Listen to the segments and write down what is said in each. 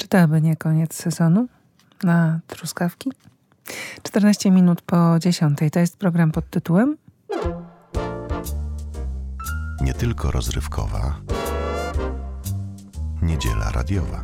Czy to aby nie koniec sezonu na truskawki? 14 minut po 10. To jest program pod tytułem Nie tylko rozrywkowa, niedziela radiowa.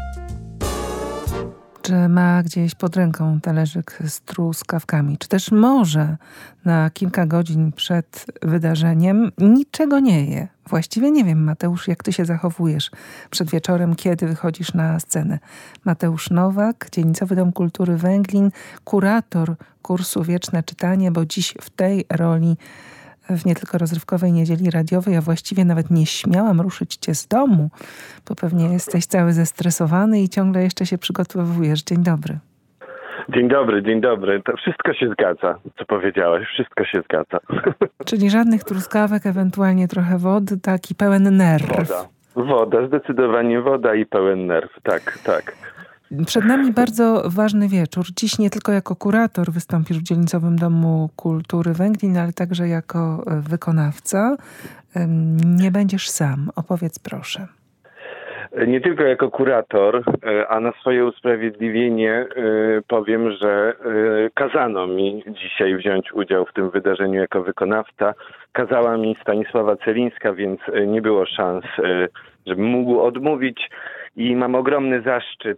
Czy ma gdzieś pod ręką talerzyk z truskawkami? Czy też może na kilka godzin przed wydarzeniem niczego nie je? Właściwie nie wiem, Mateusz, jak ty się zachowujesz przed wieczorem, kiedy wychodzisz na scenę. Mateusz Nowak, Dzielnicowy Dom Kultury Węglin, kurator kursu Wieczne Czytanie, bo dziś w tej roli w nie tylko rozrywkowej niedzieli radiowej, a właściwie nawet nie śmiałam ruszyć cię z domu, bo pewnie jesteś cały zestresowany i ciągle jeszcze się przygotowujesz. Dzień dobry. Dzień dobry. To wszystko się zgadza, co powiedziałaś. Wszystko się zgadza. Czyli żadnych truskawek, ewentualnie trochę wody, taki pełen nerw. Woda, zdecydowanie woda i pełen nerw. Tak. Przed nami bardzo ważny wieczór. Dziś nie tylko jako kurator wystąpisz w Dzielnicowym Domu Kultury Węglin, ale także jako wykonawca. Nie będziesz sam. Opowiedz proszę. Nie tylko jako kurator, a na swoje usprawiedliwienie powiem, że kazano mi dzisiaj wziąć udział w tym wydarzeniu jako wykonawca. Kazała mi Stanisława Celińska, więc nie było szans, żebym mógł odmówić. I mam ogromny zaszczyt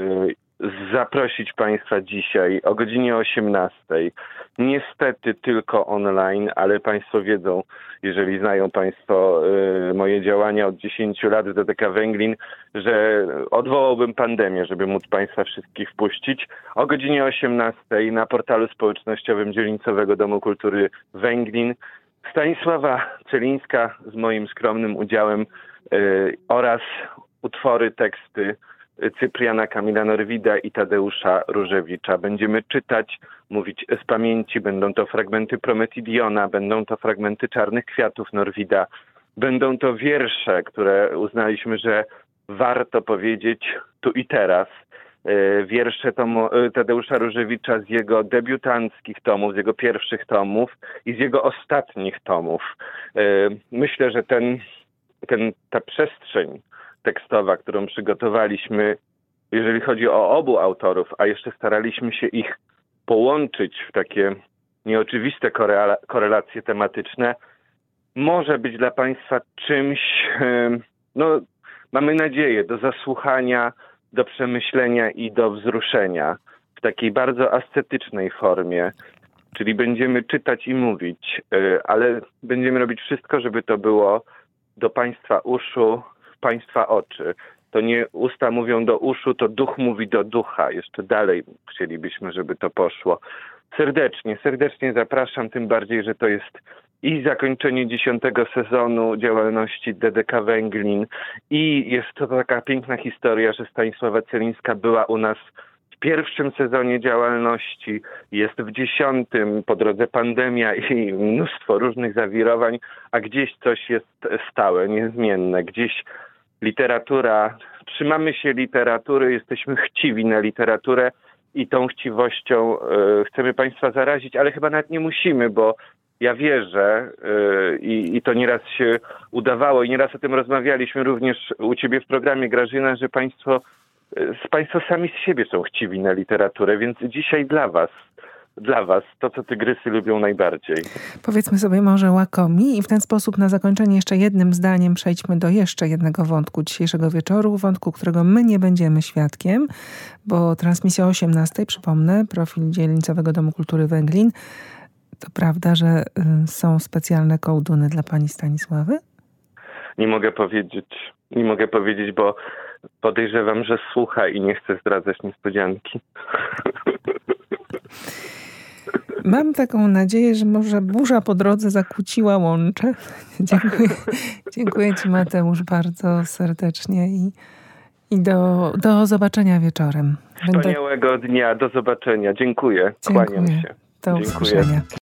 zaprosić Państwa dzisiaj o godzinie 18. Niestety tylko online, ale Państwo wiedzą, jeżeli znają Państwo moje działania od 10 lat w DDK Węglin, że odwołałbym pandemię, żeby móc Państwa wszystkich wpuścić. O godzinie 18 na portalu społecznościowym Dzielnicowego Domu Kultury Węglin Stanisława Celińska z moim skromnym udziałem oraz utwory, teksty Cypriana Kamila Norwida i Tadeusza Różewicza. Będziemy czytać, mówić z pamięci. Będą to fragmenty Prometidiona, będą to fragmenty Czarnych Kwiatów Norwida. Będą to wiersze, które uznaliśmy, że warto powiedzieć tu i teraz. Wiersze Tadeusza Różewicza z jego debiutanckich tomów, z jego pierwszych tomów i z jego ostatnich tomów. Myślę, że ta przestrzeń tekstowa, którą przygotowaliśmy, jeżeli chodzi o obu autorów, a jeszcze staraliśmy się ich połączyć w takie nieoczywiste korelacje tematyczne, może być dla Państwa czymś, mamy nadzieję, do zasłuchania, do przemyślenia i do wzruszenia w takiej bardzo ascetycznej formie. Czyli będziemy czytać i mówić, ale będziemy robić wszystko, żeby to było do Państwa uszu, w Państwa oczy. To nie usta mówią do uszu, to duch mówi do ducha. Jeszcze dalej chcielibyśmy, żeby to poszło. Serdecznie zapraszam, tym bardziej, że to jest i zakończenie 10. sezonu działalności DDK Węglin i jest to taka piękna historia, że Stanisława Celińska była u nas w pierwszym sezonie działalności, jest w 10, po drodze pandemia i mnóstwo różnych zawirowań, a gdzieś coś jest stałe, niezmienne, gdzieś literatura, trzymamy się literatury, jesteśmy chciwi na literaturę i tą chciwością chcemy Państwa zarazić, ale chyba nawet nie musimy, bo ja wierzę i to nieraz się udawało i nieraz o tym rozmawialiśmy również u Ciebie w programie, Grażyna, że Państwo sami z siebie są chciwi na literaturę, więc dzisiaj dla Was to, co tygrysy lubią najbardziej. Powiedzmy sobie może łakomi i w ten sposób na zakończenie jeszcze jednym zdaniem przejdźmy do jeszcze jednego wątku dzisiejszego wieczoru, wątku, którego my nie będziemy świadkiem, bo transmisja o 18, przypomnę, profil Dzielnicowego Domu Kultury Węglin. To prawda, że są specjalne kołduny dla pani Stanisławy? Nie mogę powiedzieć, bo podejrzewam, że słucha i nie chcę zdradzać niespodzianki. Mam taką nadzieję, że może burza po drodze zakłóciła łącze. Dziękuję Ci, Mateusz, bardzo serdecznie i do zobaczenia wieczorem. Wspaniałego dnia, do zobaczenia. Dziękuję. Kłaniam się. Do usłyszenia.